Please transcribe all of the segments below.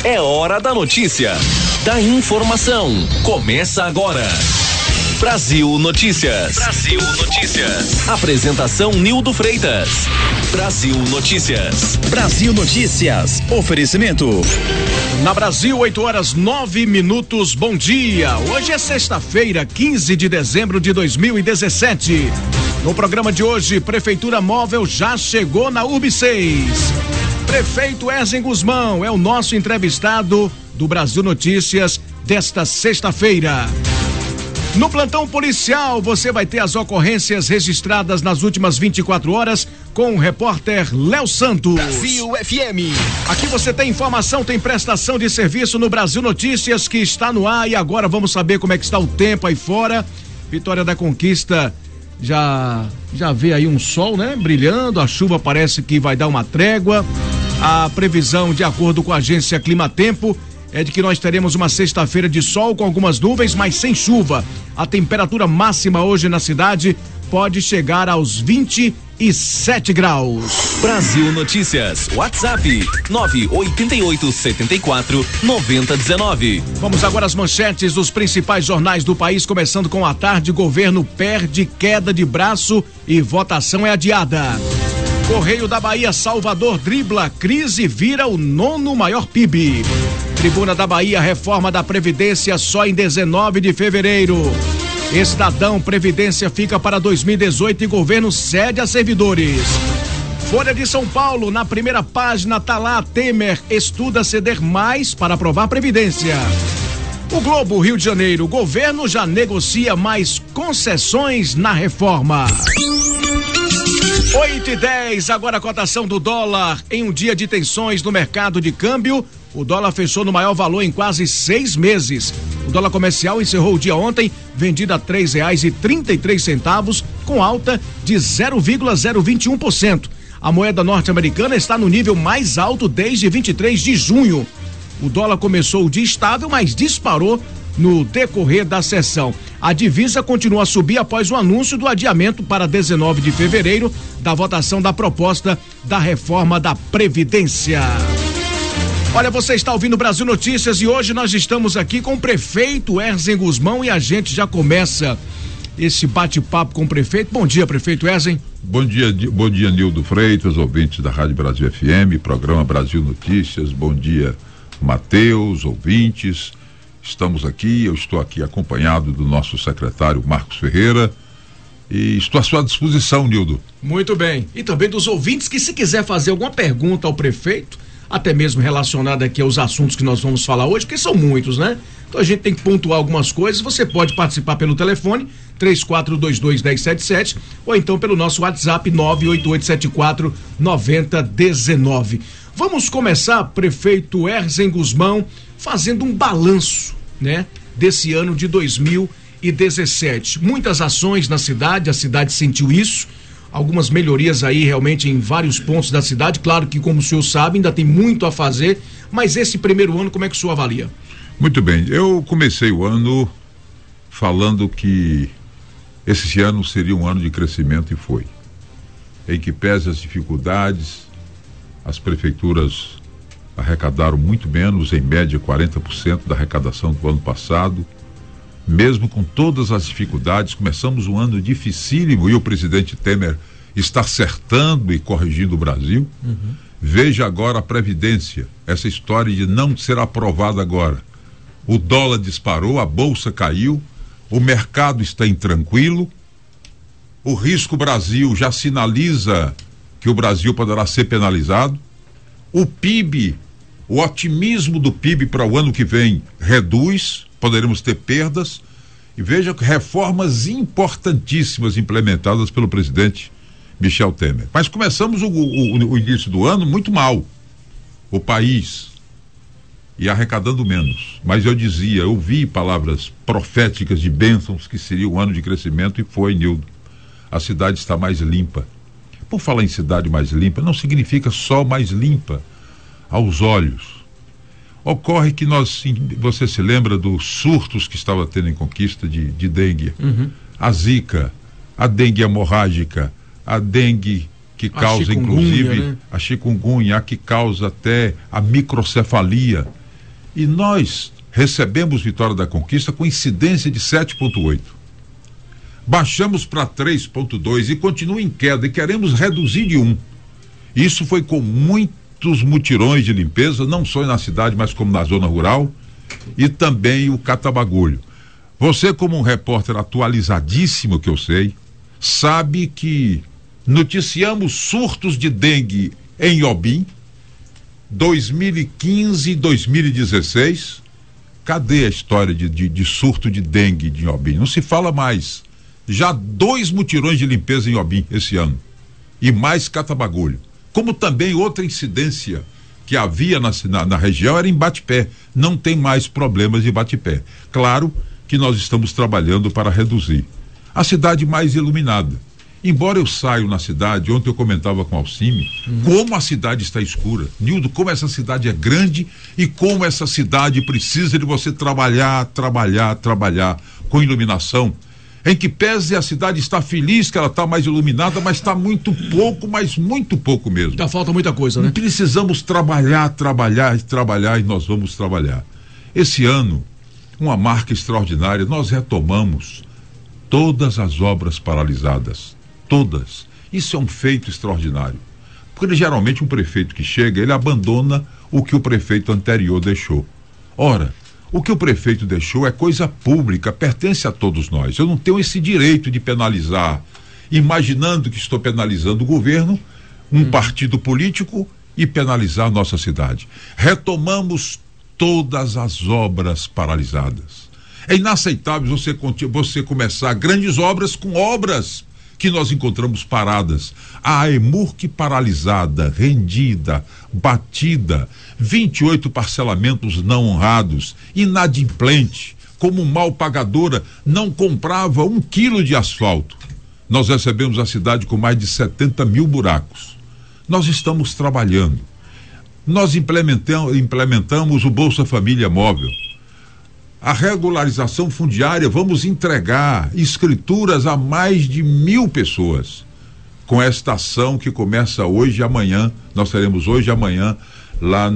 É hora da notícia, da informação. Começa agora. Brasil Notícias. Brasil Notícias. Apresentação Nildo Freitas. Brasil Notícias. Brasil Notícias. Oferecimento. Na Brasil, 8h09. Bom dia. Hoje é sexta-feira, 15 de dezembro de 2017. No programa de hoje, Prefeitura Móvel já chegou na Urb 6. Prefeito Erzen Guzmão é o nosso entrevistado do Brasil Notícias desta sexta-feira. No plantão policial, você vai ter as ocorrências registradas nas últimas 24 horas com o repórter Léo Santos. Brasil FM. Aqui você tem informação, tem prestação de serviço no Brasil Notícias que está no ar, e agora vamos saber como é que está o tempo aí fora. Vitória da Conquista já vê aí um sol, né? Brilhando, a chuva parece que vai dar uma trégua. A previsão, de acordo com a agência Climatempo, é de que nós teremos uma sexta-feira de sol com algumas nuvens, mas sem chuva. A temperatura máxima hoje na cidade pode chegar aos 27 graus. Brasil Notícias, WhatsApp 98874-9019. Vamos agora às manchetes dos principais jornais do país, começando com a tarde. Governo perde, queda de braço e votação é adiada. Correio da Bahia, Salvador dribla, crise vira o 9º maior PIB. Tribuna da Bahia, reforma da Previdência só em 19 de fevereiro. Estadão, Previdência fica para 2018 e governo cede a servidores. Folha de São Paulo, na primeira página tá lá: Temer estuda ceder mais para aprovar Previdência. O Globo, Rio de Janeiro, o governo já negocia mais concessões na reforma. 8h10, agora a cotação do dólar. Em um dia de tensões no mercado de câmbio, o dólar fechou no maior valor em quase 6 meses. O dólar comercial encerrou o dia ontem vendido a R$3,33, com alta de 0,021%. A moeda norte-americana está no nível mais alto desde 23 de junho. O dólar começou o dia estável, mas disparou no decorrer da sessão. A divisa continua a subir após o anúncio do adiamento para 19 de fevereiro da votação da proposta da reforma da Previdência. Olha, você está ouvindo Brasil Notícias e hoje nós estamos aqui com o prefeito Erzen Guzmão e a gente já começa esse bate-papo com o prefeito. Bom dia, prefeito Erzen. Bom dia, Nildo Freitas, ouvintes da Rádio Brasil FM, programa Brasil Notícias. Bom dia, Matheus, ouvintes. Estamos aqui, eu estou aqui acompanhado do nosso secretário Marcos Ferreira e estou à sua disposição, Nildo. Muito bem. E também dos ouvintes que, se quiser fazer alguma pergunta ao prefeito, até mesmo relacionada aqui aos assuntos que nós vamos falar hoje, porque são muitos, né? Então a gente tem que pontuar algumas coisas. Você pode participar pelo telefone 3422-1077 ou então pelo nosso WhatsApp 98874-9019. Vamos começar, prefeito Erzen Guzmão, fazendo um balanço, né, desse ano de 2017. Muitas ações na cidade, a cidade sentiu isso, algumas melhorias aí realmente em vários pontos da cidade. Claro que, como o senhor sabe, ainda tem muito a fazer, mas esse primeiro ano, como é que o senhor avalia? Muito bem, eu comecei o ano falando que esse ano seria um ano de crescimento e foi. Em que pese as dificuldades, as prefeituras arrecadaram muito menos, em média 40% da arrecadação do ano passado. Mesmo com todas as dificuldades, começamos um ano dificílimo e o presidente Temer está acertando e corrigindo o Brasil. Veja agora a Previdência, essa história de não ser aprovada agora. O dólar disparou, a bolsa caiu, o mercado está intranquilo, o Risco Brasil já sinaliza que o Brasil poderá ser penalizado, o PIB, o otimismo do PIB para o ano que vem reduz, poderemos ter perdas, e veja que reformas importantíssimas implementadas pelo presidente Michel Temer. Mas começamos o início do ano muito mal, o país, e arrecadando menos. Mas eu ouvi palavras proféticas de bênçãos que seria um ano de crescimento, e foi, Nildo. A cidade está mais limpa. Por falar em cidade mais limpa, não significa só mais limpa aos olhos. Ocorre que você se lembra dos surtos que estava tendo em Conquista de dengue, a zika, a dengue hemorrágica, a dengue que causa inclusive, né, a chikungunya, a que causa até a microcefalia. E nós recebemos Vitória da Conquista com incidência de 7,8. Baixamos para 3,2 e continua em queda e queremos reduzir de 1. Isso foi com muitos mutirões de limpeza, não só na cidade, mas como na zona rural, e também o catabagulho. Você, como um repórter atualizadíssimo que eu sei, sabe que noticiamos surtos de dengue em Inhobim, 2015 e 2016. Cadê a história de surto de dengue de Inhobim? Não se fala mais. Já 2 mutirões de limpeza em Inhobim esse ano. E mais catabagulho. Como também outra incidência que havia na região era em Batipé. Não tem mais problemas de Batipé. Claro que nós estamos trabalhando para reduzir. A cidade mais iluminada. Embora eu saia na cidade, ontem eu comentava com Alcime, como a cidade está escura. Nildo, como essa cidade é grande e como essa cidade precisa de você trabalhar com iluminação. Em que pese a cidade está feliz que ela está mais iluminada, mas está muito pouco, mas muito pouco mesmo. Ainda falta muita coisa, né? Precisamos trabalhar e nós vamos trabalhar. Esse ano, uma marca extraordinária, nós retomamos todas as obras paralisadas. Todas. Isso é um feito extraordinário. Porque geralmente um prefeito que chega, ele abandona o que o prefeito anterior deixou. Ora, o que o prefeito deixou é coisa pública, pertence a todos nós. Eu não tenho esse direito de penalizar, imaginando que estou penalizando o governo, um partido político, e penalizar a nossa cidade. Retomamos todas as obras paralisadas. É inaceitável você começar grandes obras com obras que nós encontramos paradas. A EMURC paralisada, rendida, batida, 28 parcelamentos não honrados, inadimplente, como mal pagadora, não comprava 1 quilo de asfalto. Nós recebemos a cidade com mais de 70 mil buracos. Nós estamos trabalhando. Nós implementamos o Bolsa Família Móvel. A regularização fundiária, vamos entregar escrituras a mais de 1.000 pessoas. Com esta ação que começa hoje e amanhã, nós teremos hoje e amanhã lá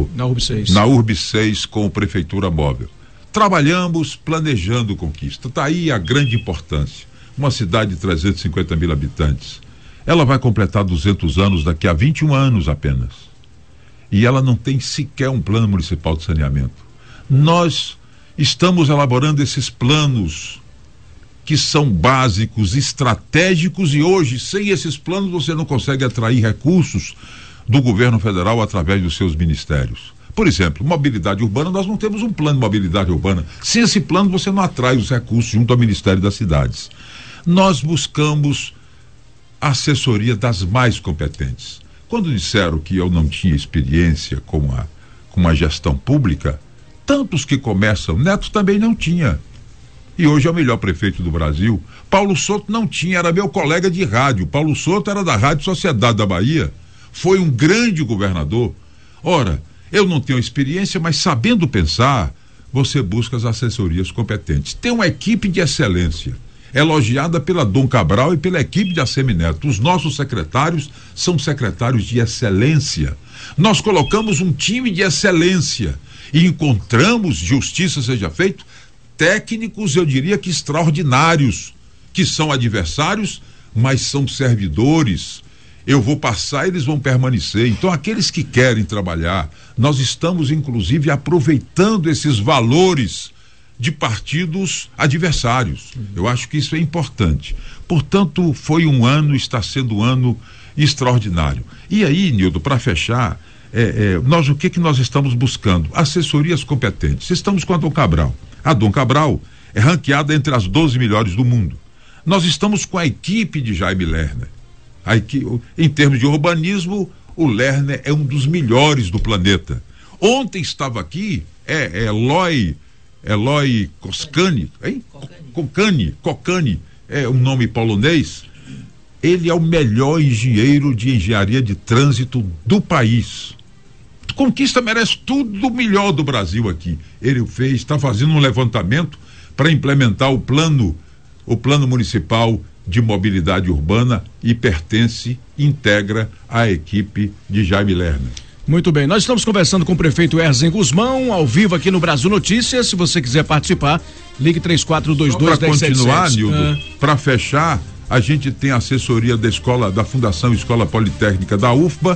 na URB 6 com a Prefeitura Móvel. Trabalhamos planejando conquista. Está aí a grande importância. Uma cidade de 350 mil habitantes. Ela vai completar 200 anos daqui a 21 anos apenas. E ela não tem sequer um plano municipal de saneamento. Nós estamos elaborando esses planos que são básicos, estratégicos, e hoje, sem esses planos, você não consegue atrair recursos do governo federal através dos seus ministérios. Por exemplo, mobilidade urbana, nós não temos um plano de mobilidade urbana. Sem esse plano, você não atrai os recursos junto ao Ministério das Cidades. Nós buscamos assessoria das mais competentes. Quando disseram que eu não tinha experiência com a gestão pública, tantos que começam, Neto também não tinha. E hoje é o melhor prefeito do Brasil. Paulo Souto não tinha, era meu colega de rádio. Paulo Souto era da Rádio Sociedade da Bahia. Foi um grande governador. Ora, eu não tenho experiência, mas sabendo pensar, você busca as assessorias competentes. Tem uma equipe de excelência, elogiada pela Dom Cabral e pela equipe de Assemineto. Os nossos secretários são secretários de excelência. Nós colocamos um time de excelência e encontramos, justiça seja feita, técnicos, eu diria que extraordinários, que são adversários, mas são servidores. Eu vou passar, eles vão permanecer. Então, aqueles que querem trabalhar, nós estamos inclusive aproveitando esses valores de partidos adversários. Eu acho que isso é importante. Portanto, foi um ano, está sendo um ano extraordinário. E aí, Nildo, para fechar, o que nós estamos buscando? Assessorias competentes. Estamos com a Dom Cabral. A Dom Cabral é ranqueada entre as 12 melhores do mundo. Nós estamos com a equipe de Jaime Lerner. Em termos de urbanismo, o Lerner é um dos melhores do planeta. Ontem estava aqui Eloy Koskani, hein? Kokani, é um nome polonês. Ele é o melhor engenheiro de engenharia de trânsito do país. Conquista merece tudo o melhor do Brasil aqui. Ele está fazendo um levantamento para implementar o plano municipal de mobilidade urbana e integra a equipe de Jaime Lerner. Muito bem, nós estamos conversando com o prefeito Erzen Guzmão, ao vivo aqui no Brasil Notícias. Se você quiser participar, ligue 3422-1077. Para continuar, Nildo, para fechar, a gente tem a assessoria da Fundação Escola Politécnica da UFBA,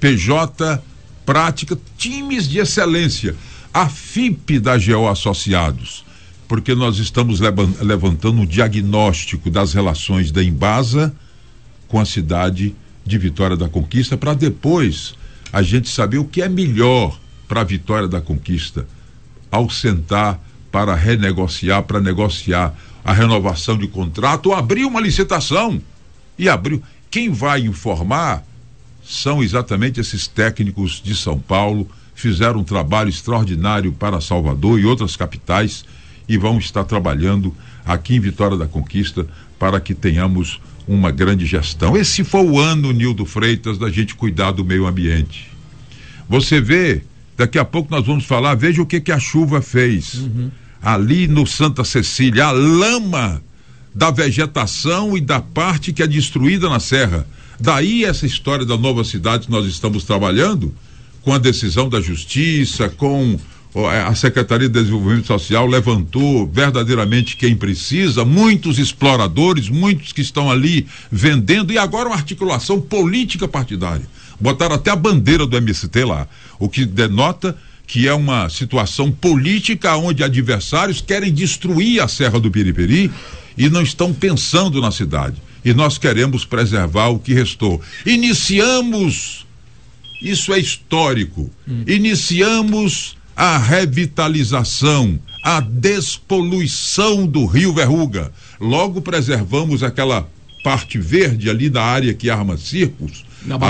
PJ, Prática, times de excelência, a FIP da GO Associados, porque nós estamos levantando um diagnóstico das relações da Embasa com a cidade de Vitória da Conquista, para depois a gente saber o que é melhor para a Vitória da Conquista ao sentar para renegociar, para negociar a renovação de contrato ou abrir uma licitação. E abriu. Quem vai informar são exatamente esses técnicos de São Paulo, fizeram um trabalho extraordinário para Salvador e outras capitais e vão estar trabalhando aqui em Vitória da Conquista para que tenhamos uma grande gestão. Esse foi o ano, Nildo Freitas, da gente cuidar do meio ambiente. Você vê, daqui a pouco nós vamos falar, veja o que a chuva fez. Ali no Santa Cecília, a lama da vegetação e da parte que é destruída na serra. Daí essa história da nova cidade que nós estamos trabalhando, com a decisão da Justiça, com a Secretaria de Desenvolvimento Social levantou verdadeiramente quem precisa, muitos exploradores, muitos que estão ali vendendo, e agora uma articulação política partidária. Botaram até a bandeira do MST lá, o que denota que é uma situação política onde adversários querem destruir a Serra do Piripiri e não estão pensando na cidade. E nós queremos preservar o que restou. Iniciamos, isso é histórico, iniciamos a revitalização, a despoluição do Rio Verruga. Logo preservamos aquela parte verde ali da área que arma circos,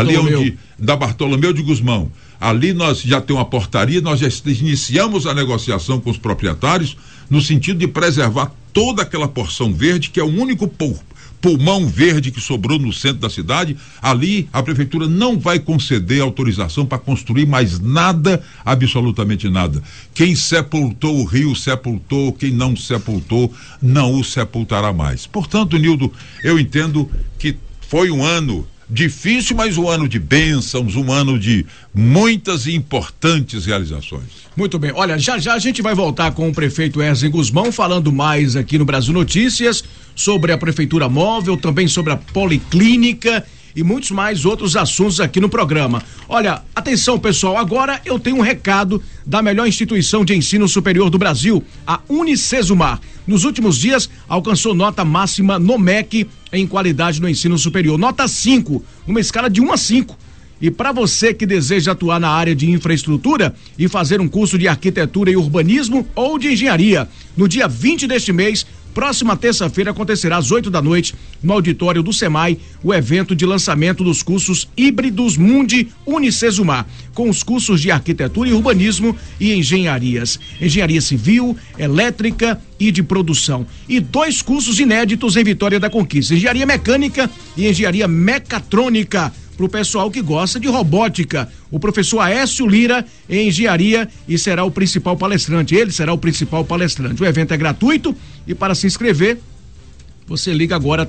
da Bartolomeu de Guzmão. Ali nós já temos uma portaria, nós já iniciamos a negociação com os proprietários no sentido de preservar toda aquela porção verde, que é o único pulmão verde que sobrou no centro da cidade. Ali a prefeitura não vai conceder autorização para construir mais nada, absolutamente nada. Quem sepultou o rio sepultou, quem não sepultou não o sepultará mais. Portanto, Nildo, eu entendo que foi um ano difícil, mas um ano de bênçãos, um ano de muitas e importantes realizações. Muito bem, olha, já a gente vai voltar com o prefeito Erzen Guzmão, falando mais aqui no Brasil Notícias, sobre a prefeitura móvel, também sobre a policlínica e muitos mais outros assuntos aqui no programa. Olha, atenção pessoal, agora eu tenho um recado da melhor instituição de ensino superior do Brasil, a Unicesumar. Nos últimos dias, alcançou nota máxima no MEC em qualidade no ensino superior, nota 5, uma escala de 1 a 5. E para você que deseja atuar na área de infraestrutura e fazer um curso de arquitetura e urbanismo ou de engenharia, no dia 20 deste mês, próxima terça-feira, acontecerá às 8h, no auditório do SEMAI, o evento de lançamento dos cursos híbridos Mundi Unicesumar, com os cursos de arquitetura e urbanismo e engenharia civil, elétrica e de produção. E 2 cursos inéditos em Vitória da Conquista, engenharia mecânica e engenharia mecatrônica, para o pessoal que gosta de robótica. O professor Aécio Lira em engenharia e será o principal palestrante. Ele será o principal palestrante. O evento é gratuito e para se inscrever, você liga agora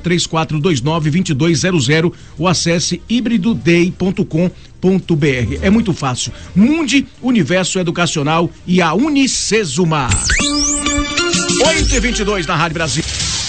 3429-2200 ou acesse hibridodei.com.br. É muito fácil. Mundi, Universo Educacional e a Unicesumar. 8h22 na Rádio Brasil.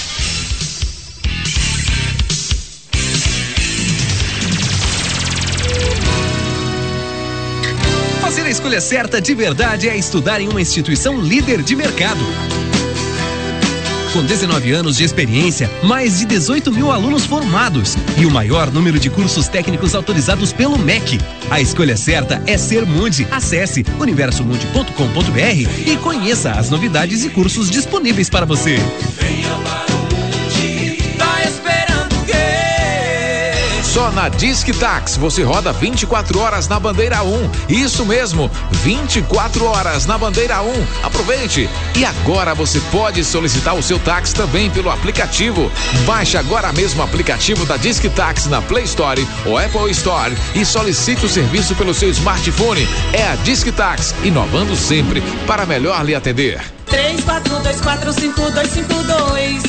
Fazer a escolha certa de verdade é estudar em uma instituição líder de mercado. Com 19 anos de experiência, mais de 18 mil alunos formados e o maior número de cursos técnicos autorizados pelo MEC. A escolha certa é ser Mundi. Acesse universomundi.com.br e conheça as novidades e cursos disponíveis para você. Venha para o Mundi. Tá esperando o quê? Só na Disque Tax você roda 24 horas na bandeira 1. Isso mesmo, 24 horas na bandeira 1. Aproveite! E agora você pode solicitar o seu táxi também pelo aplicativo. Baixe agora mesmo o aplicativo da Disque Tax na Play Store ou Apple Store e solicite o serviço pelo seu smartphone. É a Disque Tax, inovando sempre para melhor lhe atender. 34245252.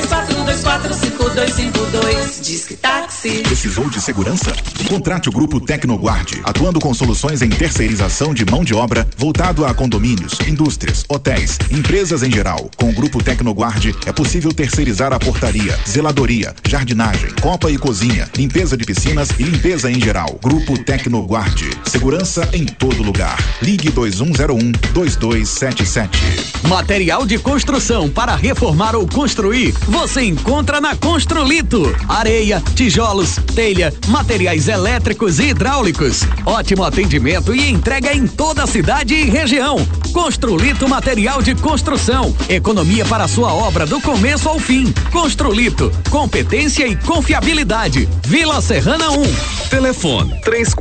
34245252. Disque Táxi. Precisou de segurança? Contrate o Grupo Tecnoguard, atuando com soluções em terceirização de mão de obra voltado a condomínios, indústrias, hotéis, empresas em geral. Com o Grupo Tecnoguard é possível terceirizar a portaria, zeladoria, jardinagem, copa e cozinha, limpeza de piscinas e limpeza em geral. Grupo Tecnoguard, segurança em todo lugar. Ligue 2101-2277. Material de construção para reformar ou construir, você encontra na Construlito. Areia, tijolos, telha, materiais elétricos e hidráulicos. Ótimo atendimento e entrega em toda a cidade e região. Construlito Material de Construção. Economia para sua obra do começo ao fim. Construlito, competência e confiabilidade. Vila Serrana 1. Telefone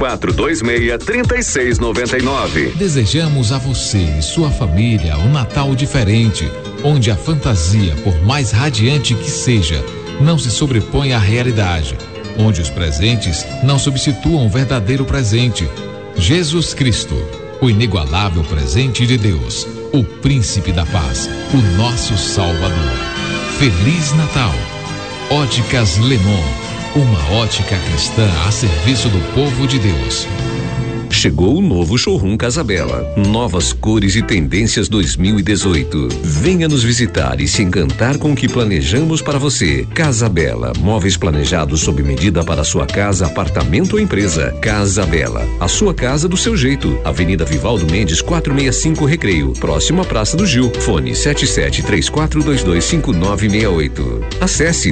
3426-3699. Desejamos a você e sua família um Natal diferente, onde a fantasia, por mais radiante que seja, não se sobrepõe à realidade, onde os presentes não substituam o verdadeiro presente. Jesus Cristo, o inigualável presente de Deus, o Príncipe da Paz, o nosso Salvador. Feliz Natal. Óticas Lenon, uma ótica cristã a serviço do povo de Deus. Chegou o novo showroom Casabella. Novas cores e tendências 2018. Venha nos visitar e se encantar com o que planejamos para você. Casabella, móveis planejados sob medida para sua casa, apartamento ou empresa. Casabella, a sua casa do seu jeito. Avenida Vivaldo Mendes 465 Recreio, próximo à Praça do Gil. Fone 7734225968. Acesse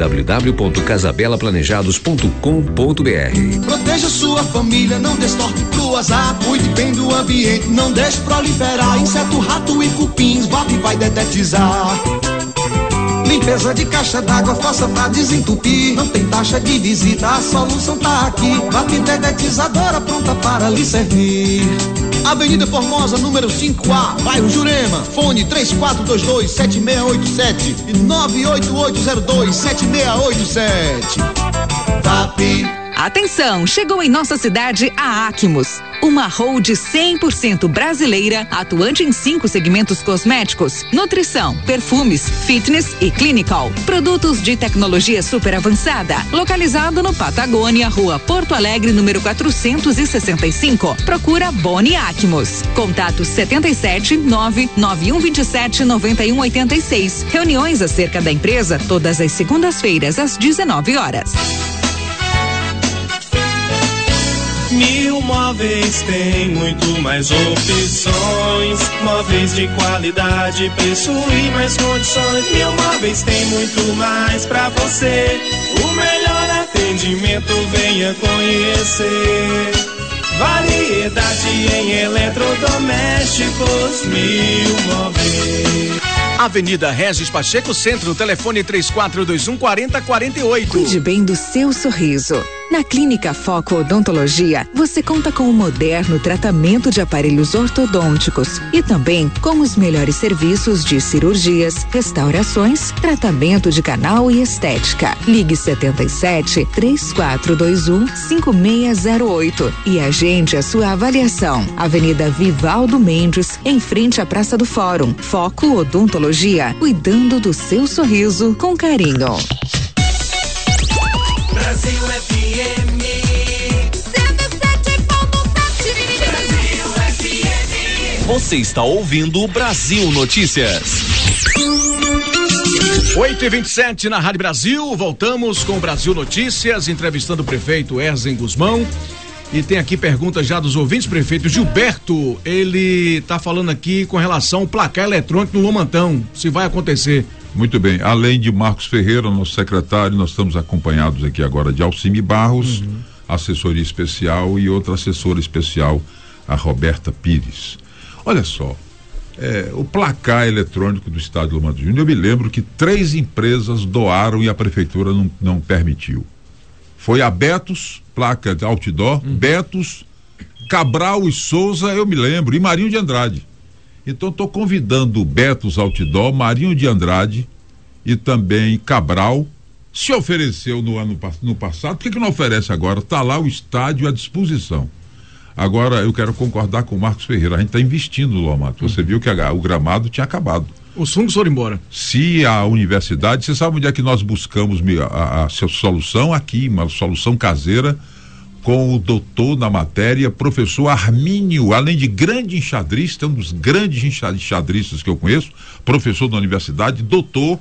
www.casabellaplanejados.com.br. Proteja sua família, não destorte pro azar. Cuide bem do ambiente, não deixe proliferar inseto, rato e cupins, VAP vai dedetizar. Limpeza de caixa d'água, faça pra desentupir. Não tem taxa de visita, a solução tá aqui. VAP dedetizadora pronta para lhe servir. Avenida Formosa, número 5A, bairro Jurema. Fone 3422-7687 e 98802-7687. VAP. Atenção, chegou em nossa cidade a Acmos, uma hold 100% brasileira, atuante em 5 segmentos cosméticos: nutrição, perfumes, fitness e clinical. Produtos de tecnologia super avançada, localizado no Patagônia, Rua Porto Alegre, número 465. Procura Boni Acmos. Contato 77991279186. Reuniões acerca da empresa todas as segundas-feiras às 19 horas. Mil Móveis tem muito mais opções. Móveis de qualidade, preço e mais condições. Mil Móveis tem muito mais pra você. O melhor atendimento, venha conhecer. Variedade em eletrodomésticos. Mil Móveis. Avenida Regis Pacheco, Centro, telefone 3421-4048. Cuide bem do seu sorriso. Na Clínica Foco Odontologia, você conta com um moderno tratamento de aparelhos ortodônticos e também com os melhores serviços de cirurgias, restaurações, tratamento de canal e estética. Ligue 77-3421-5608 e agende a sua avaliação. Avenida Vivaldo Mendes, em frente à Praça do Fórum. Foco Odontologia, cuidando do seu sorriso com carinho. Brasil FM 107.7. Brasil FM. Você está ouvindo o Brasil Notícias. 8h27 na Rádio Brasil, voltamos com o Brasil Notícias, entrevistando o prefeito Erzen Guzmão. E tem aqui perguntas já dos ouvintes, prefeito Gilberto, ele tá falando aqui com relação ao placar eletrônico no Lomantão, se vai acontecer. Muito bem, além de Marcos Ferreira, nosso secretário, nós estamos acompanhados aqui agora de Alcime Barros, assessoria especial, e outra assessora especial, a Roberta Pires. Olha só, o placar eletrônico do estado do Lomantão Júnior, eu me lembro que 3 empresas doaram e a prefeitura não permitiu. Foi a Betos, placa de outdoor, Betos, Cabral e Souza, eu me lembro, e Marinho de Andrade. Então estou convidando o Betos Outdoor, Marinho de Andrade e também Cabral. Se ofereceu no passado, por que não oferece agora? Está lá o estádio à disposição. Agora, eu quero concordar com o Marcos Ferreira, a gente está investindo no Lomar. Você viu que o gramado tinha acabado. Os fungos foram embora. Se a universidade, você sabe onde é que nós buscamos a solução? Aqui, uma solução caseira, com o doutor na matéria, professor Armínio, além de grande enxadrista, um dos grandes enxadristas que eu conheço, professor da universidade, doutor,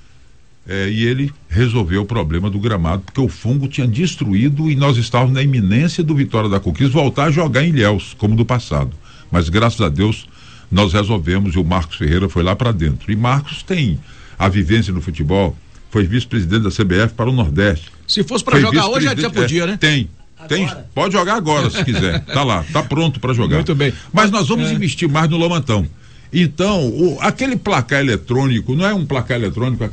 e ele resolveu o problema do gramado, porque o fungo tinha destruído e nós estávamos na iminência do Vitória da Conquista voltar a jogar em Ilhéus, como no passado. Mas graças a Deus nós resolvemos e o Marcos Ferreira foi lá para dentro. E Marcos tem a vivência no futebol, foi vice-presidente da CBF para o Nordeste. Se fosse para jogar hoje já podia, né? Tem, pode jogar agora se quiser, tá lá, tá pronto para jogar. Muito bem. Mas nós vamos investir mais no Lomantão. Então, aquele placar eletrônico, não é um placar eletrônico,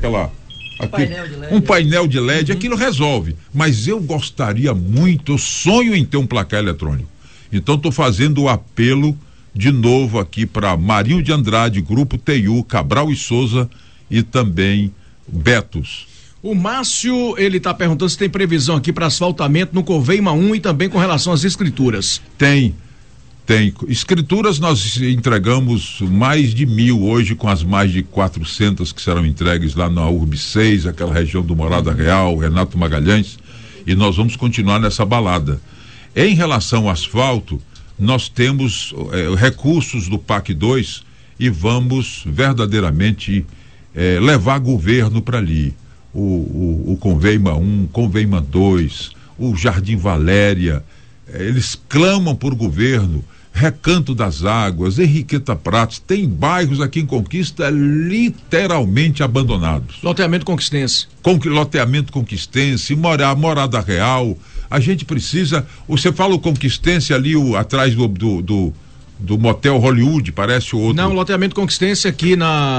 um painel de LED, aquilo resolve. Mas eu gostaria muito, eu sonho em ter um placar eletrônico. Então estou fazendo o apelo de novo aqui para Marinho de Andrade, Grupo TU, Cabral e Souza e também Betos. O Márcio, ele está perguntando se tem previsão aqui para asfaltamento no Coveima 1 e também com relação às escrituras. Tem. Escrituras nós entregamos mais de 1.000 hoje, com as mais de 400 que serão entregues lá na URB 6, aquela região do Morada Real, Renato Magalhães, e nós vamos continuar nessa balada. Em relação ao asfalto, nós temos recursos do PAC 2 e vamos verdadeiramente levar governo para ali. O Conveima 1, Conveima 2, o Jardim Valéria, eles clamam por governo. Recanto das Águas, Henriqueta Prates, tem bairros aqui em Conquista literalmente abandonados. Loteamento Conquistense. Loteamento Conquistense, Morada Real. A gente precisa. Você fala o Conquistense ali atrás do motel Hollywood, parece o outro. Não, loteamento Conquistense aqui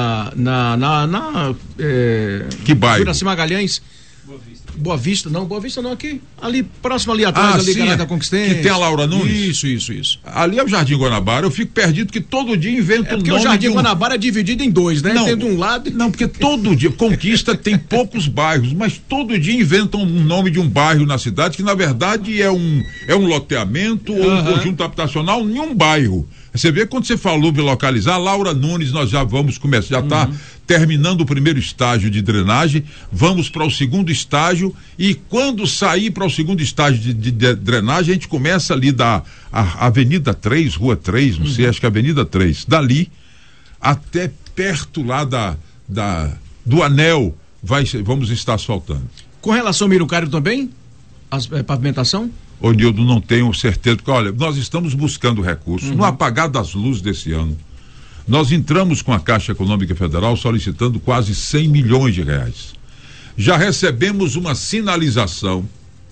que bairro? Juraci Magalhães. Boa Vista não, aqui, ali, próximo ali atrás, ali, sim, da Conquistência. Que tem a Laura Nunes? Isso. Ali é o Jardim Guanabara, eu fico perdido que todo dia inventa um nome. Porque o Jardim Guanabara é dividido em dois, né? Não, tem de um lado. Não, porque todo dia, Conquista tem poucos bairros, mas todo dia inventam um nome de um bairro na cidade, que na verdade é um loteamento ou um conjunto habitacional em um bairro. Você vê quando você falou de localizar, Laura Nunes, nós já vamos começar, já está terminando o primeiro estágio de drenagem, vamos para o segundo estágio e quando sair para o segundo estágio de drenagem, a gente começa ali da Avenida 3, Rua 3, não sei, acho que é Avenida 3, dali até perto lá do anel, vamos estar asfaltando. Com relação ao Mirucário também? Pavimentação? Ô Nildo, não tenho certeza, porque olha, nós estamos buscando recursos, no apagar das luzes desse ano, nós entramos com a Caixa Econômica Federal solicitando quase 100 milhões de reais. Já recebemos uma sinalização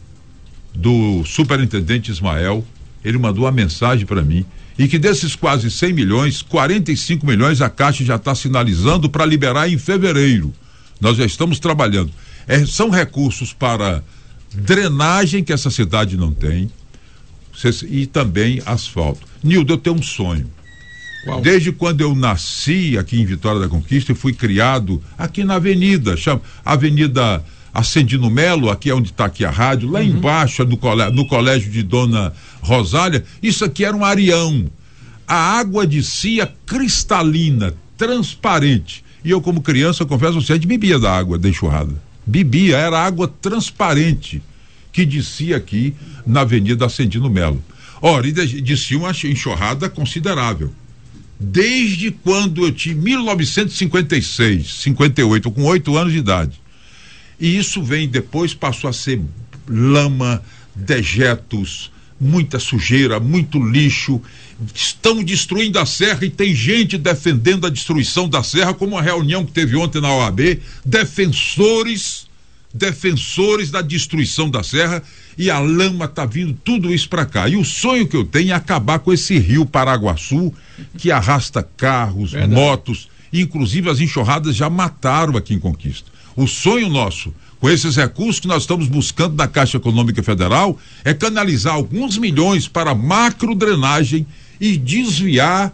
do superintendente Ismael, ele mandou uma mensagem para mim, e que desses quase 100 milhões, 45 milhões a Caixa já está sinalizando para liberar em fevereiro. Nós já estamos trabalhando. São recursos para drenagem que essa cidade não tem e também asfalto. Nildo, eu tenho um sonho. Uau. Desde quando eu nasci aqui em Vitória da Conquista e fui criado aqui na avenida, Avenida Ascendino Melo, aqui é onde está aqui a rádio, lá embaixo no colégio de Dona Rosália, isso aqui era um areião. A água descia cristalina, transparente. E eu, como criança, confesso, você bebia da água da enxurrada. Bebia, era água transparente que descia aqui na Avenida Ascendino Melo. Ora, e descia uma enxurrada considerável. Desde quando eu tinha 1956, 58, com 8 anos de idade. E isso depois passou a ser lama, dejetos, muita sujeira, muito lixo. Estão destruindo a serra e tem gente defendendo a destruição da serra, como a reunião que teve ontem na OAB, defensores da destruição da serra, e a lama está vindo tudo isso para cá. E o sonho que eu tenho é acabar com esse rio Paraguaçu, que arrasta carros, motos, inclusive as enxurradas já mataram aqui em Conquista. O sonho nosso, com esses recursos que nós estamos buscando na Caixa Econômica Federal, é canalizar alguns milhões para macro drenagem e desviar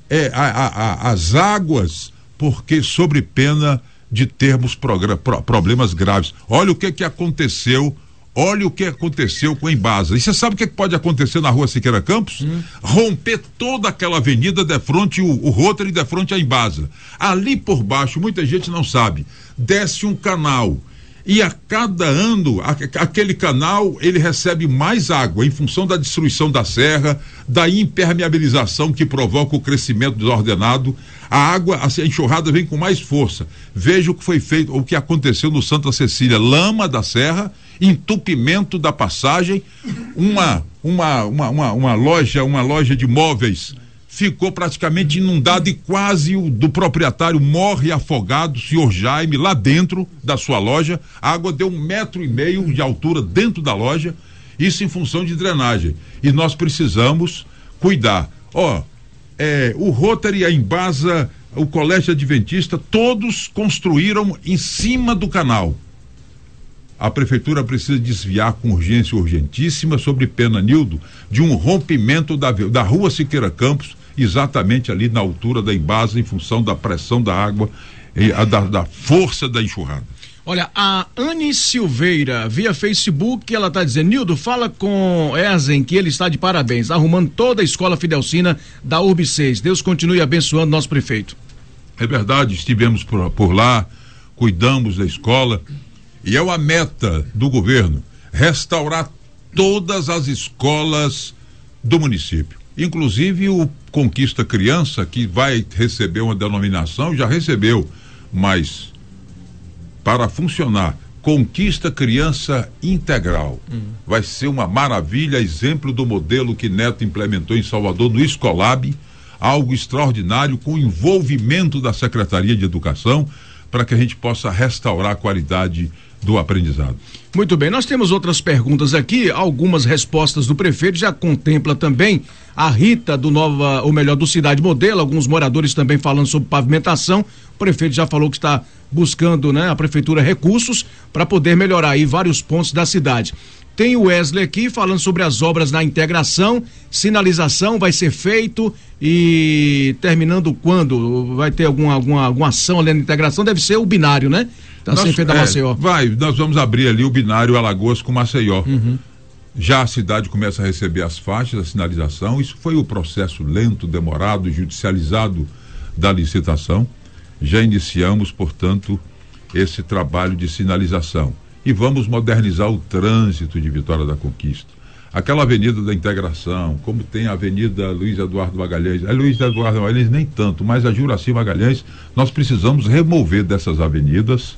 as águas, porque sobre pena de termos problemas graves. Olha o que aconteceu Olha o que aconteceu com a Embasa. E você sabe o que pode acontecer na rua Siqueira Campos? Romper toda aquela avenida de frente, o Rotary de frente à Embasa. Ali por baixo, muita gente não sabe, desce um canal. E a cada ano, aquele canal, ele recebe mais água em função da destruição da serra, da impermeabilização que provoca o crescimento desordenado. A água, a enxurrada vem com mais força. Veja o que foi feito, o que aconteceu no Santa Cecília, lama da serra, entupimento da passagem, uma loja de móveis ficou praticamente inundada e quase o do proprietário morre afogado, senhor Jaime, lá dentro da sua loja. A água deu 1,5 metro de altura dentro da loja, isso em função de drenagem. E nós precisamos cuidar. O Rotary, a Embasa, o Colégio Adventista, todos construíram em cima do canal. A prefeitura precisa desviar com urgência urgentíssima, sob pena, Nildo, de um rompimento da rua Siqueira Campos, exatamente ali na altura da Embasa, em função da pressão da água e da força da enxurrada. Olha, a Anne Silveira, via Facebook, ela está dizendo: Nildo, fala com Ezen que ele está de parabéns, arrumando toda a escola Fidelcina da URB 6. Deus continue abençoando nosso prefeito. É verdade, estivemos por lá, cuidamos da escola, e é uma meta do governo restaurar todas as escolas do município. Inclusive o Conquista Criança, que vai receber uma denominação, já recebeu, mas para funcionar, Conquista Criança Integral, vai ser uma maravilha, exemplo do modelo que Neto implementou em Salvador no Escolab, algo extraordinário, com envolvimento da Secretaria de Educação, para que a gente possa restaurar a qualidade do aprendizado. Muito bem, nós temos outras perguntas aqui, algumas respostas do prefeito, já contempla também a Rita do Cidade Modelo, alguns moradores também falando sobre pavimentação. O prefeito já falou que está buscando, a prefeitura, recursos para poder melhorar aí vários pontos da cidade. Tem o Wesley aqui falando sobre as obras na integração, sinalização vai ser feito e terminando quando? Vai ter alguma ação ali na integração? Deve ser o binário, né? Tá sem feito da Maceió. Nós vamos abrir ali o binário Alagoas com Maceió. Já a cidade começa a receber as faixas, a sinalização. Isso foi o processo lento, demorado, judicializado da licitação. Já iniciamos, portanto, esse trabalho de sinalização. E vamos modernizar o trânsito de Vitória da Conquista. Aquela avenida da integração, como tem a avenida Luiz Eduardo Magalhães, Luiz Eduardo Magalhães nem tanto, mas a Juraci Magalhães, nós precisamos remover dessas avenidas,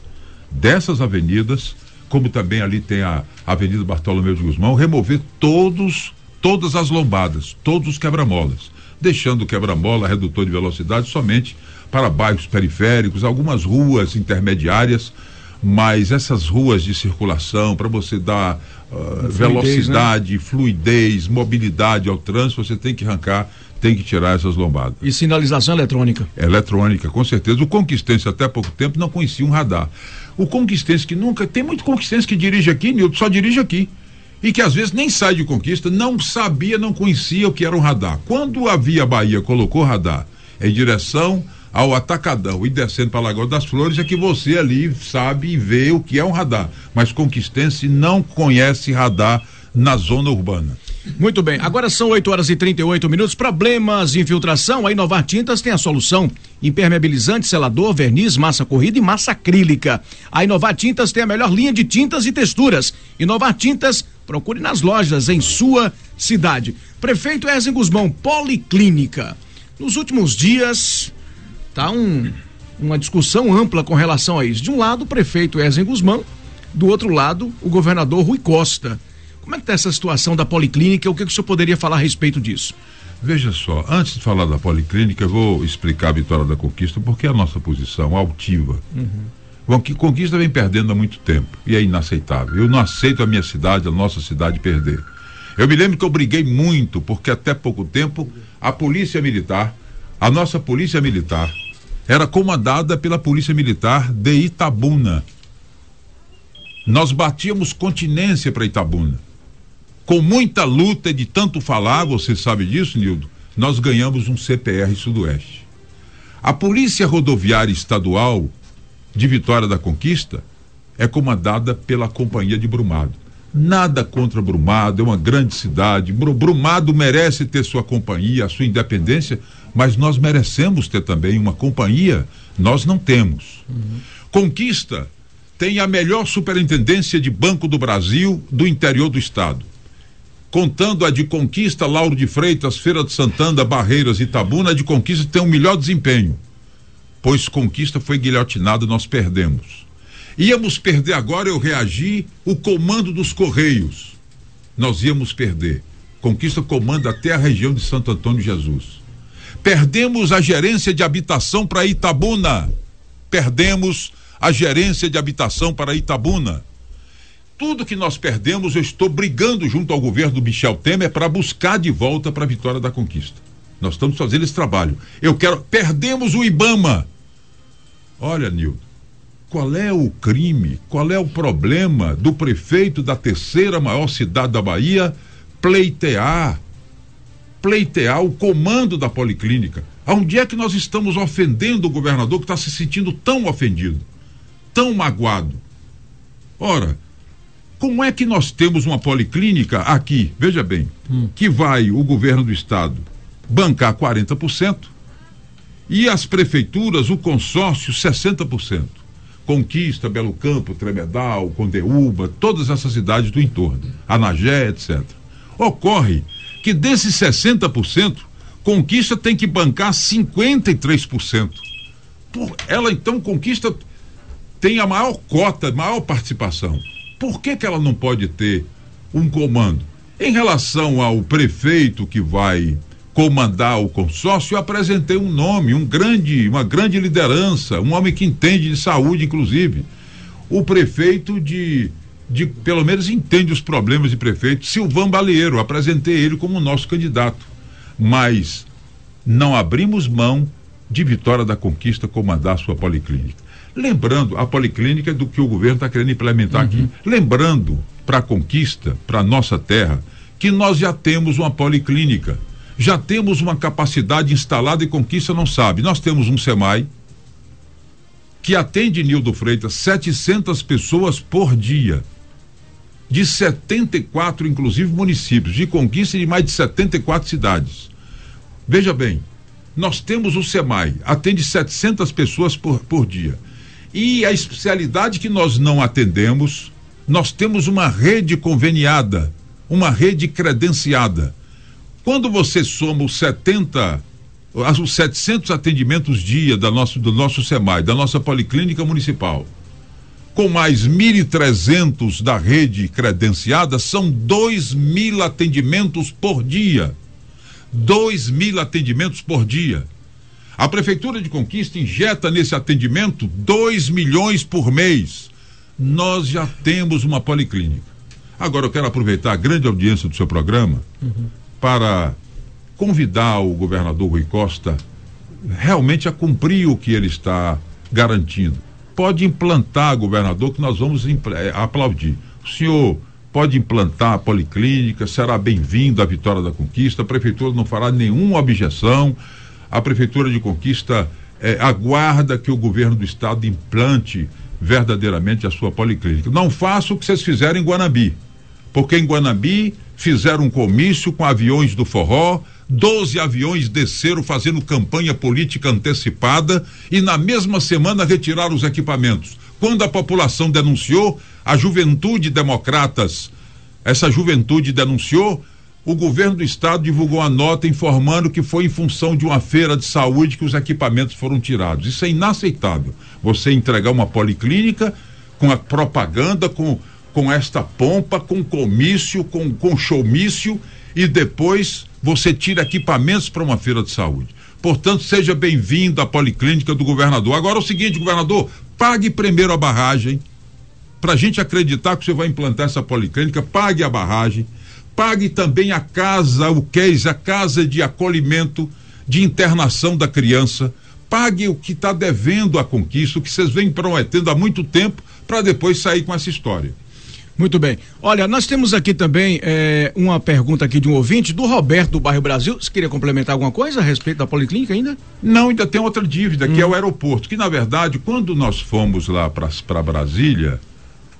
como também ali tem a Avenida Bartolomeu de Guzmão, remover todas as lombadas, todos os quebra-molas, deixando o quebra-mola, redutor de velocidade, somente para bairros periféricos, algumas ruas intermediárias, mas essas ruas de circulação, para você dar velocidade, fluidez, mobilidade ao trânsito, você tem que arrancar, tem que tirar essas lombadas. E sinalização eletrônica? Eletrônica, com certeza. O conquistense até pouco tempo não conhecia um radar. O conquistense que nunca, tem muito conquistense que dirige aqui, Nilton, só dirige aqui. E que às vezes nem sai de Conquista, não sabia, não conhecia o que era um radar. Quando a Via Bahia colocou radar em direção ao Atacadão e descendo para a Lagoa das Flores, é que você ali sabe e vê o que é um radar. Mas conquistense não conhece radar na zona urbana. Muito bem, agora são 8h38. Problemas de infiltração, a Inovar Tintas tem a solução: impermeabilizante, selador, verniz, massa corrida e massa acrílica. A Inovar Tintas tem a melhor linha de tintas e texturas. Inovar Tintas, procure nas lojas em sua cidade. Prefeito Ezen Guzmão, Policlínica. Nos últimos dias tá uma discussão ampla com relação a isso. De um lado, o prefeito Ezen Guzmão, do outro lado, o governador Rui Costa. Como é que está essa situação da Policlínica? O que o senhor poderia falar a respeito disso? Veja só, antes de falar da Policlínica, eu vou explicar a Vitória da Conquista, porque é a nossa posição altiva. Bom, que Conquista vem perdendo há muito tempo e é inaceitável. Eu não aceito a minha cidade, a nossa cidade perder. Eu me lembro que eu briguei muito, porque até pouco tempo a Polícia Militar, a nossa Polícia Militar, era comandada pela Polícia Militar de Itabuna. Nós batíamos continência para Itabuna. Com muita luta e de tanto falar, você sabe disso, Nildo, nós ganhamos um CPR Sudoeste. A Polícia Rodoviária Estadual de Vitória da Conquista é comandada pela Companhia de Brumado. Nada contra Brumado, é uma grande cidade. Brumado merece ter sua companhia, a sua independência, mas nós merecemos ter também uma companhia. Nós não temos. Conquista tem a melhor superintendência de banco do Brasil, do interior do estado. Contando a de Conquista, Lauro de Freitas, Feira de Santana, Barreiras e Itabuna, a de Conquista tem o melhor desempenho, pois Conquista foi guilhotinado, nós perdemos. Íamos perder agora, eu reagi, o comando dos Correios. Nós íamos perder. Conquista comanda até a região de Santo Antônio Jesus. Perdemos a gerência de habitação para Itabuna. Perdemos a gerência de habitação para Itabuna. Tudo que nós perdemos, eu estou brigando junto ao governo do Michel Temer para buscar de volta para a Vitória da Conquista. Nós estamos fazendo esse trabalho. Perdemos o IBAMA. Olha, Nildo, qual é o crime, qual é o problema do prefeito da terceira maior cidade da Bahia pleitear o comando da Policlínica? Aonde é que nós estamos ofendendo o governador que está se sentindo tão ofendido, tão magoado? Ora, como é que nós temos uma Policlínica aqui, veja bem, que vai o governo do estado bancar 40% e as prefeituras, o consórcio, 60%. Conquista, Belo Campo, Tremedal, Condeúba, todas essas cidades do entorno, Anagé, etc. Ocorre que desses 60%, Conquista tem que bancar 53%. Ela então, Conquista, tem a maior cota, maior participação. Por que ela não pode ter um comando? Em relação ao prefeito que vai comandar o consórcio, eu apresentei um nome, uma grande liderança, um homem que entende de saúde, inclusive. O prefeito pelo menos entende os problemas de prefeito, Silvão Balieiro. Apresentei ele como nosso candidato. Mas não abrimos mão de Vitória da Conquista comandar sua Policlínica. Lembrando, a Policlínica é do que o governo está querendo implementar aqui. Lembrando para a Conquista, para a nossa terra, que nós já temos uma Policlínica. Já temos uma capacidade instalada e Conquista não sabe. Nós temos um SEMAI que atende, Nildo Freitas, 700 pessoas por dia, de 74, inclusive, municípios, de Conquista e de mais de 74 cidades. Veja bem, nós temos o SEMAI, atende 700 pessoas por dia. E a especialidade que nós não atendemos, nós temos uma rede conveniada, uma rede credenciada. Quando você soma os 700 atendimentos dia do nosso SEMAI, da nossa Policlínica Municipal, com mais 1.300 da rede credenciada, são 2.000 atendimentos por dia. 2.000 atendimentos por dia. A Prefeitura de Conquista injeta nesse atendimento 2 milhões por mês. Nós já temos uma Policlínica. Agora eu quero aproveitar a grande audiência do seu programa para convidar o governador Rui Costa realmente a cumprir o que ele está garantindo. Pode implantar, governador, que nós vamos aplaudir. O senhor pode implantar a Policlínica, será bem-vindo à Vitória da Conquista, a Prefeitura não fará nenhuma objeção. A Prefeitura de Conquista aguarda que o governo do estado implante verdadeiramente a sua Policlínica. Não faça o que vocês fizeram em Guanambi, porque em Guanambi fizeram um comício com aviões do forró, 12 aviões desceram fazendo campanha política antecipada e na mesma semana retiraram os equipamentos. Quando a população denunciou, a juventude democratas, essa juventude denunciou, o governo do estado divulgou a nota informando que foi em função de uma feira de saúde que os equipamentos foram tirados. Isso é inaceitável. Você entregar uma Policlínica com a propaganda, com esta pompa, com comício, com showmício, e depois você tira equipamentos para uma feira de saúde. Portanto, seja bem-vindo à Policlínica do governador. Agora é o seguinte, governador, pague primeiro a barragem, para a gente acreditar que você vai implantar essa Policlínica, pague a barragem, pague também a casa, o CAS, a casa de acolhimento, de internação da criança, pague o que está devendo à Conquista, o que vocês vêm prometendo há muito tempo, para depois sair com essa história. Muito bem. Olha, nós temos aqui também uma pergunta aqui de um ouvinte, do Roberto, do bairro Brasil. Você queria complementar alguma coisa a respeito da Policlínica ainda? Não, ainda tem outra dívida, que é o aeroporto, que na verdade, quando nós fomos lá para Brasília,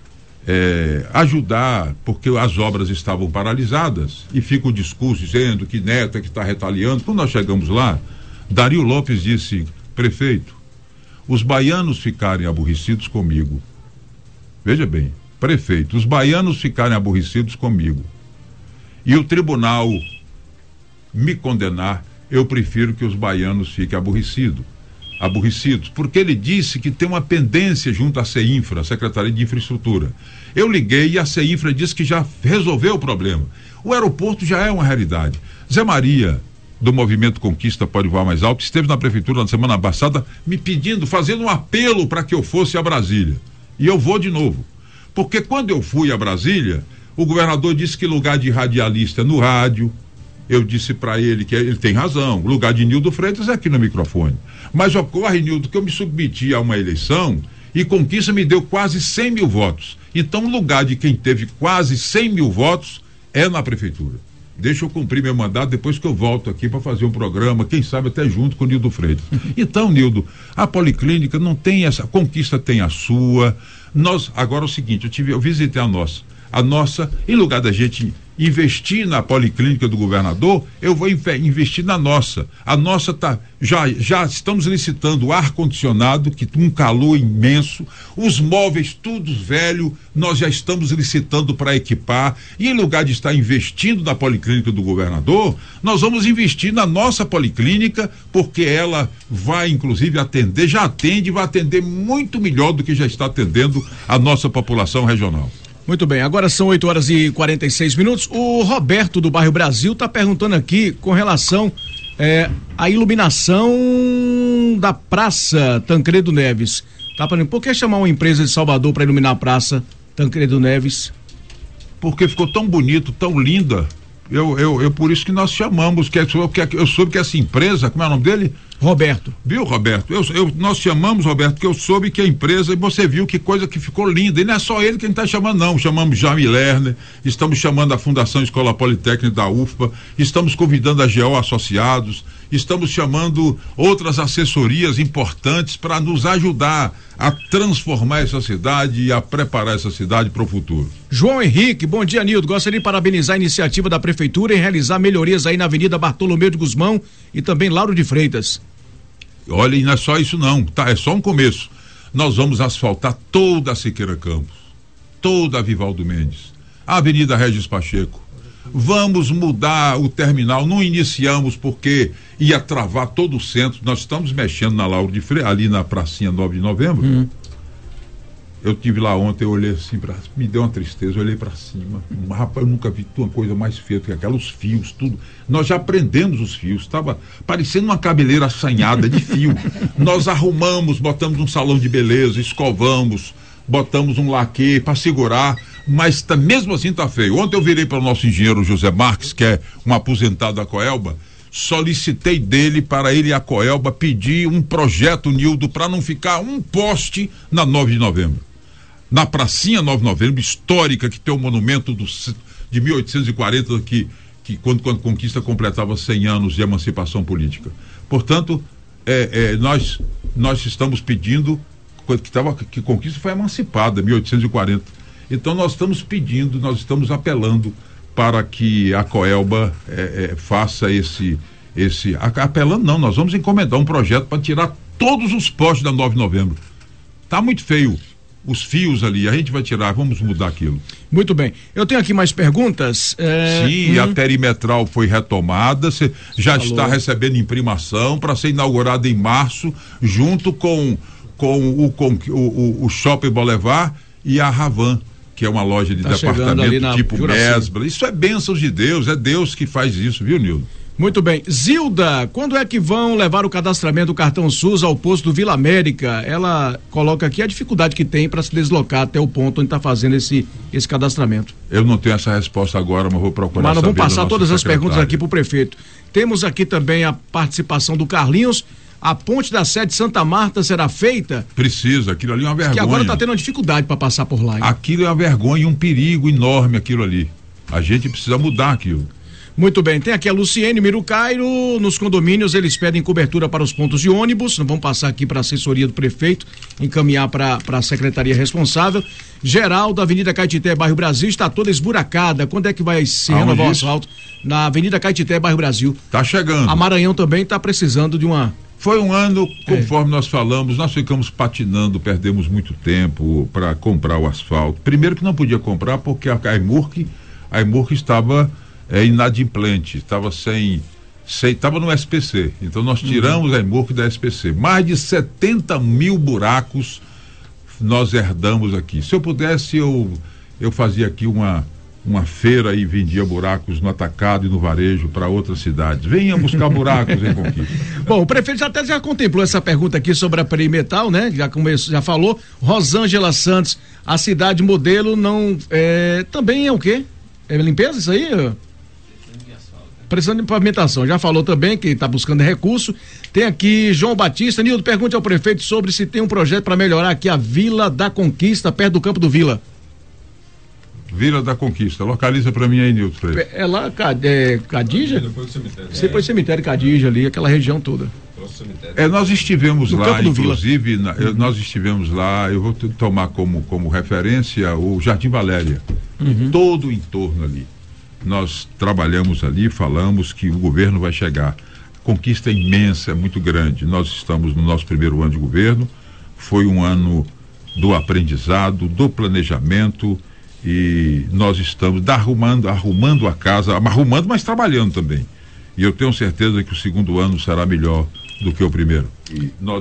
ajudar, porque as obras estavam paralisadas, e fica o discurso dizendo que Neto é que está retaliando. Quando nós chegamos lá, Dario Lopes disse: prefeito, os baianos ficarem aborrecidos comigo. Veja bem, prefeito, os baianos ficarem aborrecidos comigo e o tribunal me condenar, eu prefiro que os baianos fiquem aborrecidos, porque ele disse que tem uma pendência junto à CEINFRA, Secretaria de Infraestrutura. Eu liguei e a CEINFRA disse que já resolveu o problema. O aeroporto já é uma realidade. Zé Maria, do Movimento Conquista Pode Voar Mais Alto, esteve na prefeitura na semana passada me pedindo, fazendo um apelo para que eu fosse a Brasília. E eu vou de novo. Porque quando eu fui a Brasília, o governador disse que lugar de radialista é no rádio. Eu disse para ele que ele tem razão, o lugar de Nildo Freitas é aqui no microfone. Mas ocorre, Nildo, que eu me submeti a uma eleição e Conquista me deu quase 100 mil votos. Então o lugar de quem teve quase 100 mil votos é na prefeitura. Deixa eu cumprir meu mandato depois que eu volto aqui para fazer um programa, quem sabe até junto com o Nildo Freitas. Então, Nildo, a Policlínica não tem essa, a Conquista tem a sua. Agora é o seguinte, eu visitei a nossa, em lugar da gente investir na Policlínica do governador, eu vou investir na nossa. A nossa já estamos licitando ar-condicionado, que um calor imenso, os móveis todos velhos, nós já estamos licitando para equipar, e em lugar de estar investindo na Policlínica do governador, nós vamos investir na nossa Policlínica, porque ela vai inclusive atender, já atende, vai atender muito melhor do que já está atendendo a nossa população regional. Muito bem, agora são 8h46. O Roberto do bairro Brasil está perguntando aqui com relação à iluminação da Praça Tancredo Neves. Tá falando, por que chamar uma empresa de Salvador para iluminar a Praça Tancredo Neves? Porque ficou tão bonito, tão linda. Por isso que nós chamamos, eu soube que essa empresa, como é o nome dele? Roberto. Viu, Roberto? Nós chamamos, Roberto, porque eu soube que a empresa, e você viu que coisa que ficou linda, e não é só ele que a gente está chamando, não. Chamamos Jaime Lerner, estamos chamando a Fundação Escola Politécnica da UFPA, estamos convidando a GO Associados, estamos chamando outras assessorias importantes para nos ajudar a transformar essa cidade e a preparar essa cidade para o futuro. João Henrique, bom dia, Nildo. Gostaria de parabenizar a iniciativa da Prefeitura em realizar melhorias aí na Avenida Bartolomeu de Guzmão e também Lauro de Freitas. Olha, e não é só isso não, tá? É só um começo. Nós vamos asfaltar toda a Siqueira Campos, toda a Vivaldo Mendes, a Avenida Regis Pacheco. Vamos mudar o terminal, não iniciamos porque ia travar todo o centro, nós estamos mexendo na Lauro de Freitas, ali na pracinha 9 de novembro. Eu tive lá ontem, eu olhei assim, me deu uma tristeza, eu olhei para cima, rapaz, eu nunca vi uma coisa mais feia do que aquela, os fios, tudo, nós já prendemos os fios, estava parecendo uma cabeleira assanhada de fio, nós arrumamos, botamos um salão de beleza, escovamos, botamos um laque para segurar, mas mesmo assim tá feio. Ontem eu virei para o nosso engenheiro José Marques, que é um aposentado da Coelba, solicitei dele para ele e a Coelba pedir um projeto, Nildo, para não ficar um poste na 9 de novembro. Na pracinha 9 de novembro, histórica, que tem o monumento de 1840, que quando Conquista completava 100 anos de emancipação política. Portanto, nós estamos pedindo que Conquista foi emancipada em 1840. Então nós estamos pedindo, nós estamos apelando para que a Coelba faça apelando não, nós vamos encomendar um projeto para tirar todos os postes da 9 de novembro. Tá muito feio. Os fios ali, a gente vai tirar, vamos mudar aquilo. Muito bem. Eu tenho aqui mais perguntas. Sim, a perimetral foi retomada, já está recebendo imprimação para ser inaugurada em março, junto com o Shopping Boulevard e a Ravan, que é uma loja de departamento tipo Mesbla. Isso é bênçãos de Deus, é Deus que faz isso, viu, Nildo? Muito bem. Zilda, quando é que vão levar o cadastramento do cartão SUS ao posto do Vila América? Ela coloca aqui a dificuldade que tem para se deslocar até o ponto onde está fazendo esse cadastramento. Eu não tenho essa resposta agora, mas vou procurar. Mas nós vamos passar todas as perguntas aqui para o prefeito. Temos aqui também a participação do Carlinhos. A ponte da sede Santa Marta será feita? Precisa, aquilo ali é uma vergonha. Que agora está tendo uma dificuldade para passar por lá. Hein? Aquilo é uma vergonha e um perigo enorme, aquilo ali. A gente precisa mudar aquilo. Muito bem, tem aqui a Luciene Mirucairo, nos condomínios eles pedem cobertura para os pontos de ônibus, vamos passar aqui para a assessoria do prefeito, encaminhar para a secretaria responsável. Geral da Avenida Caetité, bairro Brasil, está toda esburacada, quando é que vai se renovar o asfalto? Na Avenida Caetité, bairro Brasil. Tá chegando. A Maranhão também está precisando de uma... Foi um ano, conforme nós falamos, nós ficamos patinando, perdemos muito tempo para comprar o asfalto. Primeiro que não podia comprar porque a Imurc estava inadimplente, estava estava no SPC. Então nós tiramos a Imurc da SPC. Mais de 70 mil buracos nós herdamos aqui. Se eu pudesse, eu fazia aqui uma feira e vendia buracos no atacado e no varejo para outras cidades. Venha buscar buracos em Conquista. Bom, o prefeito já contemplou essa pergunta aqui sobre a Perimetal, né? Já falou. Rosângela Santos, a cidade modelo não também é o quê? É limpeza isso aí? Precisando de pavimentação. Já falou também que está buscando recurso. Tem aqui João Batista. Nildo, pergunte ao prefeito sobre se tem um projeto para melhorar aqui a Vila da Conquista, perto do Campo do Vila. Vila da Conquista, localiza pra mim aí, Nilton Freire. É lá, Cadija? Depois do cemitério. Depois do cemitério Cadija ali, aquela região toda. Nós estivemos no lá, inclusive, nós estivemos lá, eu vou tomar como referência o Jardim Valéria, todo o entorno ali. Nós trabalhamos ali, falamos que o governo vai chegar. Conquista imensa, é muito grande. Nós estamos no nosso primeiro ano de governo, foi um ano do aprendizado, do planejamento, e nós estamos arrumando a casa, mas trabalhando também. E eu tenho certeza que o segundo ano será melhor do que o primeiro. E nós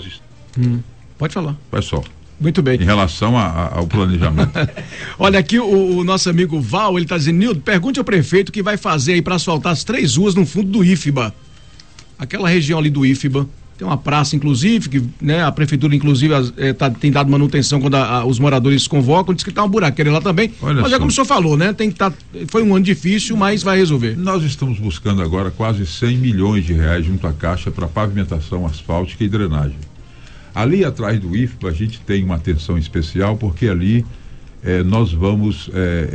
Pode falar. Vai só. Muito bem. Em relação ao planejamento. Olha aqui o nosso amigo Val, ele está dizendo: Nildo, pergunte ao prefeito o que vai fazer aí para asfaltar as 3 ruas no fundo do IFBA. Aquela região ali do IFBA. Tem uma praça, inclusive, que, né, a prefeitura, inclusive, tem dado manutenção quando os moradores convocam, diz que tá uma buraqueira lá também. Mas é como o senhor falou, né? Foi um ano difícil, mas vai resolver. Nós estamos buscando agora quase 100 milhões de reais junto à Caixa para pavimentação asfáltica e drenagem. Ali atrás do IFBA a gente tem uma atenção especial, porque ali nós vamos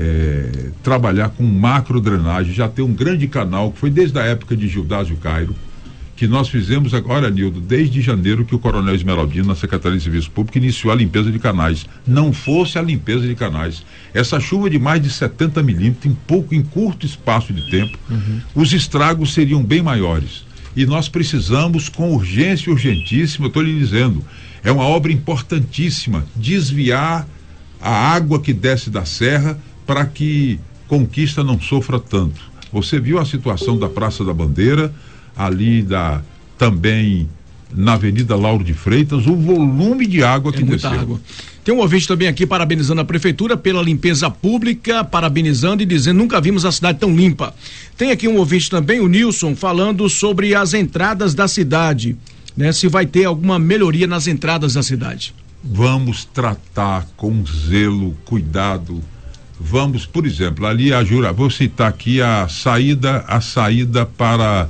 trabalhar com macro drenagem. Já tem um grande canal que foi desde a época de Gildásio Cairo, que nós fizemos agora, Nildo, desde janeiro que o Coronel Esmeraldino, na Secretaria de Serviço Público, iniciou a limpeza de canais. Não fosse a limpeza de canais, essa chuva de mais de 70 milímetros, em curto espaço de tempo, os estragos seriam bem maiores. E nós precisamos, com urgência, urgentíssima, eu estou lhe dizendo, é uma obra importantíssima, desviar a água que desce da serra para que Conquista não sofra tanto. Você viu a situação da Praça da Bandeira, ali também na Avenida Lauro de Freitas, o volume de água que desceu. Água. Tem um ouvinte também aqui parabenizando a prefeitura pela limpeza pública, parabenizando e dizendo: nunca vimos a cidade tão limpa. Tem aqui um ouvinte também, o Nilson, falando sobre as entradas da cidade, né? Se vai ter alguma melhoria nas entradas da cidade. Vamos tratar com zelo, cuidado. Vamos, por exemplo, ali vou citar aqui a saída para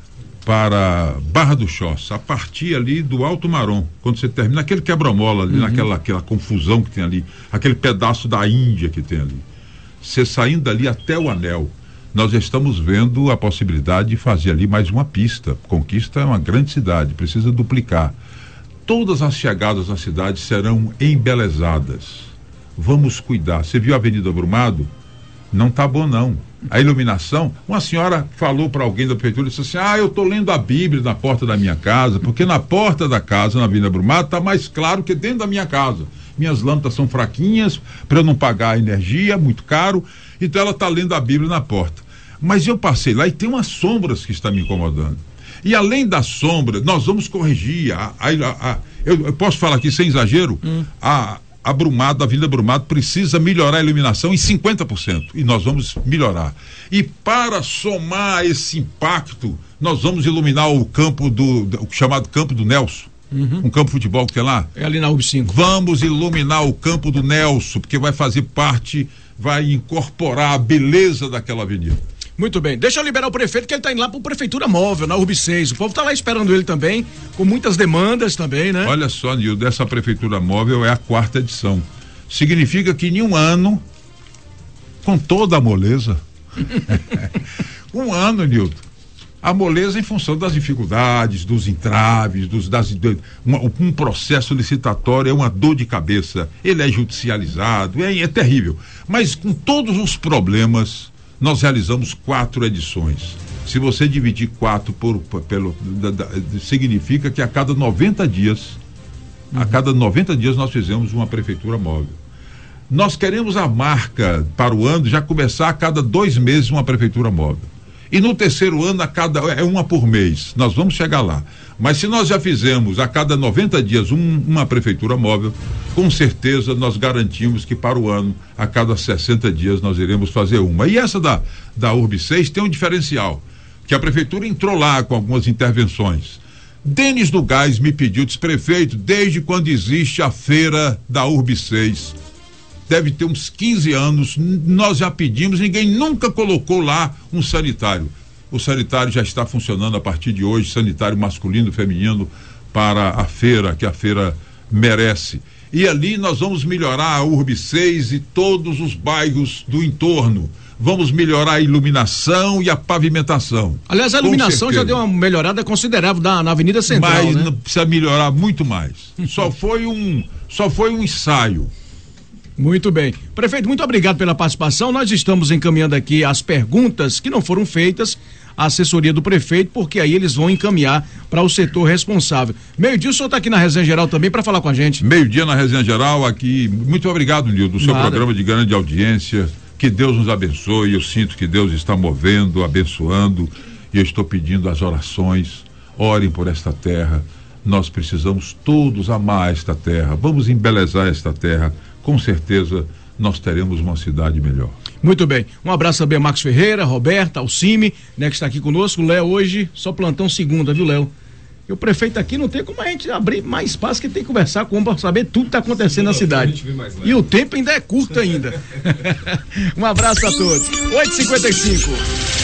Barra do Choça, a partir ali do Alto Marom, quando você termina aquele quebra-mola ali, naquela confusão que tem ali, aquele pedaço da Índia que tem ali, você saindo dali até o Anel, nós já estamos vendo a possibilidade de fazer ali mais uma pista. Conquista é uma grande cidade, precisa duplicar. Todas as chegadas à cidade serão embelezadas. Vamos cuidar. Você viu a Avenida Brumado? Não tá bom não. A iluminação, uma senhora falou para alguém da prefeitura, disse assim: eu tô lendo a Bíblia na porta da minha casa, porque na porta da casa, na Avenida Brumado, tá mais claro que dentro da minha casa. Minhas lâmpadas são fraquinhas, para eu não pagar a energia, muito caro, então ela tá lendo a Bíblia na porta. Mas eu passei lá e tem umas sombras que estão me incomodando. E além da sombra, nós vamos corrigir, eu posso falar aqui sem exagero, a Avenida Brumado precisa melhorar a iluminação em 50%, e nós vamos melhorar. E para somar esse impacto, nós vamos iluminar o campo o chamado Campo do Nelson, um campo de futebol que tem lá. É ali na UB5. Vamos iluminar o Campo do Nelson, porque vai fazer parte, vai incorporar a beleza daquela avenida. Muito bem, deixa eu liberar o prefeito, que ele tá indo lá pro Prefeitura Móvel, na UB6. O povo tá lá esperando ele também, com muitas demandas também, né? Olha só, Nildo, essa Prefeitura Móvel é a 4ª edição. Significa que em um ano, com toda a moleza, Um ano, Nilton. A moleza em função das dificuldades, dos entraves, um processo licitatório é uma dor de cabeça, ele é judicializado, é terrível. Mas com todos os problemas, nós realizamos 4 edições. Se você dividir 4 significa que a cada 90 dias, nós fizemos uma prefeitura móvel. Nós queremos a marca para o ano já começar a cada 2 meses uma prefeitura móvel. E no terceiro ano, é uma por mês. Nós vamos chegar lá. Mas se nós já fizemos a cada 90 dias uma prefeitura móvel, com certeza nós garantimos que para o ano, a cada 60 dias, nós iremos fazer uma. E essa da Urb 6 tem um diferencial, que a prefeitura entrou lá com algumas intervenções. Denis do Gás me pediu, disse: prefeito, desde quando existe a feira da Urb 6? Deve ter uns 15 anos, nós já pedimos, ninguém nunca colocou lá um sanitário. O sanitário já está funcionando a partir de hoje, sanitário masculino e feminino para a feira, que a feira merece. E ali nós vamos melhorar a Urb 6 e todos os bairros do entorno. Vamos melhorar a iluminação e a pavimentação. Aliás, a iluminação já deu uma melhorada considerável na Avenida Central, mas né? Precisa melhorar muito mais. Só foi um ensaio. Muito bem. Prefeito, muito obrigado pela participação. Nós estamos encaminhando aqui as perguntas que não foram feitas à assessoria do prefeito, porque aí eles vão encaminhar para o setor responsável. Meio-dia, o senhor está aqui na Resenha Geral também para falar com a gente. Meio-dia na Resenha Geral aqui. Muito obrigado, Nildo, do seu programa de grande audiência. Que Deus nos abençoe. Eu sinto que Deus está movendo, abençoando, e eu estou pedindo as orações. Orem por esta terra. Nós precisamos todos amar esta terra. Vamos embelezar esta terra. Com certeza nós teremos uma cidade melhor. Muito bem. Um abraço também a Marcos Ferreira, Roberta, Alcime, né, que está aqui conosco. O Léo hoje, só plantão segunda, viu, Léo? E o prefeito aqui não tem como a gente abrir mais espaço, que tem que conversar com o homem para saber tudo que está acontecendo na cidade. E o tempo ainda é curto ainda. Um abraço a todos. 8h55.